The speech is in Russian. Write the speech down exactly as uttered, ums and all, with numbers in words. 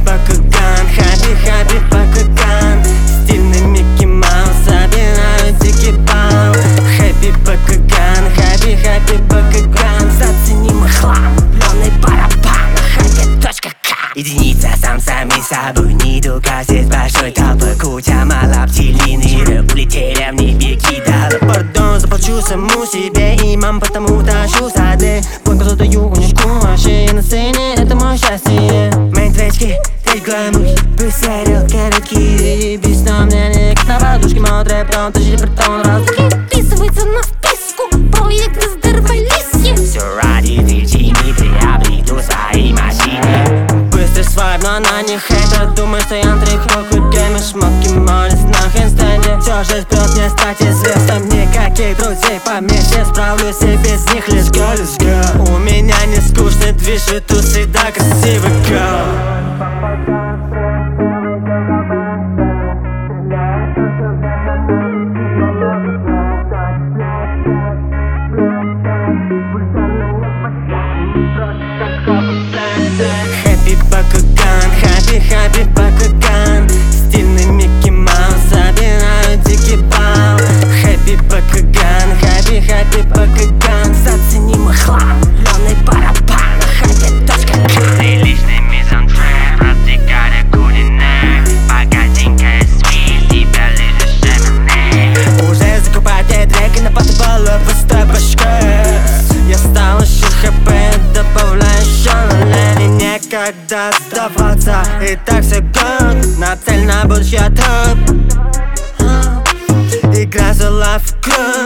Бакуган, Хаби, Хаби, Бакуган. Стильный Микки Маус, собираю дикий бал. Хэппи Бакуган, Хаби, Хаби, Бакуган. Зацени мой хлам, влюбленный барабан. Хэппи точка ком. Единица сам самим собой, не доказать большой толпой. Куча мала птилины, улетели в небе кидала. Пардон, заплачу саму себе и мам, потому тащу сады. Планку задаю конюшку, вообще я на сцене, это мое счастье. Мейнтвечки, треть глэмур, присерил короткий. Без сомнений, как на подушке, мой трэп, он тащит притон разлуки. Вписывается на вписку, проект из Дервалисье. Все ради причины, приобрету свои машины. Быстрый свайп, но на них хейтер. Думаю, что я трехлокую геймер. Шмотки молись на хендстенде. Все же вперед не стать известным. Никаких друзей помельче, справлюсь и без них. Let's go, let's go. У меня не скучный движ, и тут всегда красивый girl. Хэппи Бакуган, Хаби, Хаби, Бакуган. Стильный Микки Маус, собираю дикий бал. Хэппи Бакуган, Хаби, Хаби, Бакуган. Зацени мой хлам, влюбленный барабан. Хэппи точка ком. Личный мизантроп, протекали кулинар. Богатенькая свинь, тебя лежишь шамане. Уже закупаю треки на подбалу, пустой башкой. Я стал еще хп, добавляю еще налей. И некогда сдаваться, и так все good. На цель на будущее топ. Игра взяла в кровь.